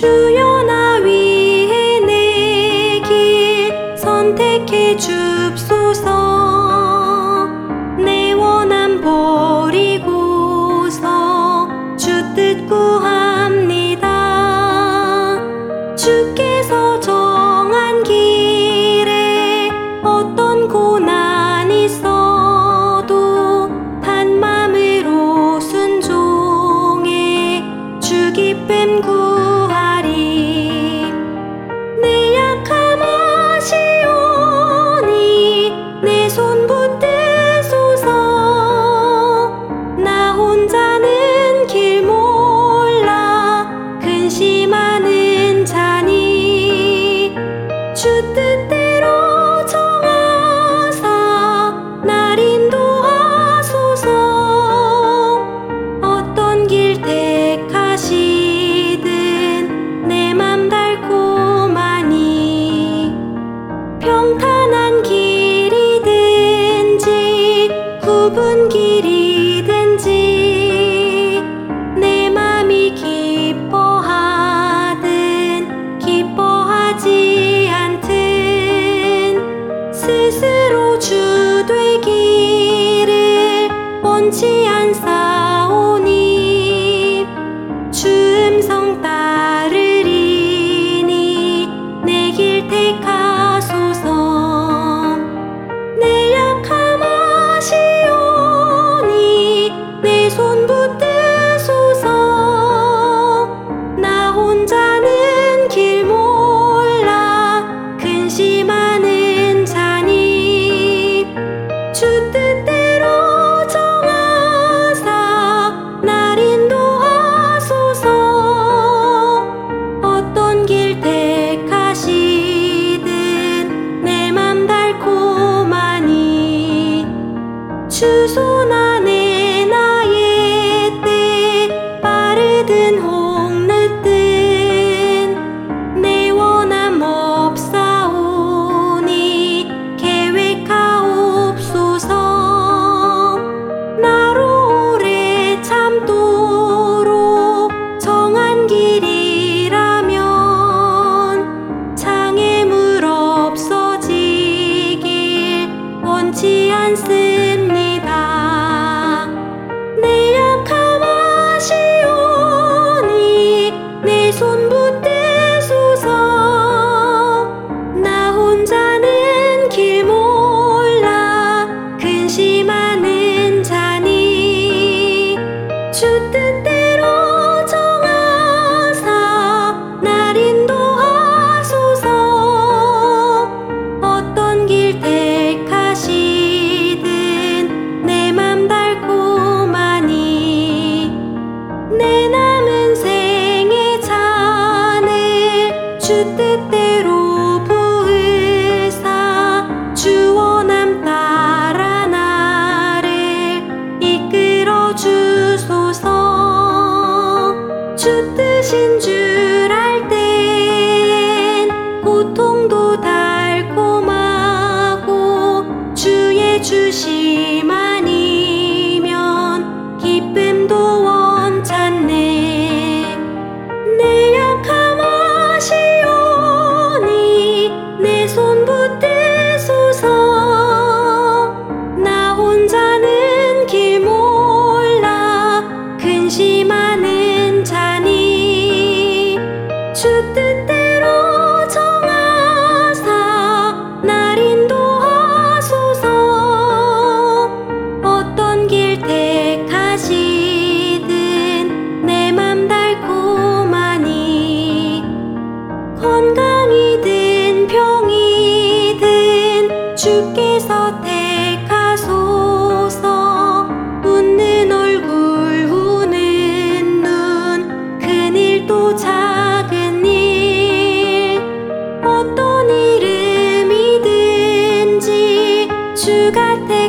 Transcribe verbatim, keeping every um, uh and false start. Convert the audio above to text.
주여 나 위해 내 길 선택해 줍소서. 내 원함 버리고서 주 뜻 구합니다. 주께서 정한 길에 어떤 고난 있어도 단 맘으로 순종해 주 기쁨 구하리. 내 약함 아시오니 내 손 붙드소서. 나 혼자는 길 몰라 근심하는 자니 주 뜻대로 정하사 날 인도하소서. 어떤 길 택하시든 내 맘 달콤하니 평탄한 길이든지 굽은 길이든지 내 맘이 기뻐하든 기뻐하지 않든 스스로 주 되기를 원치 않사오니 주 음성 따르리니 내 길 택하소서. 내 약함 아시오니 내 손 붙드소서. 나 혼자는 길 몰라 근심하는 자니 주 뜻대로 정하사 날 인도하소서. 어떤 길 택하시든 내 맘 달콤하니 주 손 안에 나의 때 빠르든 혹늦든 내 원함 없사오니 계획하옵소서. 나로 오래 참도록 정한 길이라면 장애물 없어지길 원치 않습니다. 내 약함 아시오니 내 손 붙드소서. 나 혼자는 길 몰라 근심하는 자니 주 뜻대로 정하사 날 인도하소서. 어떤 길 택하시든 내 맘 달콤하니 내 남은 생의 잔을 주 뜻대로 부으사 주 원함 따라 나를 이끌어 주소서. 주 뜻인 줄 알 땐 고통도 달콤하고 주의 주심 아니면 기쁨도 원찮네. 내 약함 아시오니 내 손 붙드소서. 나 혼자는 길 몰라 근심하는 자니 주 뜻대로 정하사 날 인도하소서. 어떤 길 택하시든 내 맘 달콤하니 건강이든 병이든 주께서 택하소서. 웃는 얼굴 우는 눈 큰 일도 작은 일 어떤 이름이든지 주가 택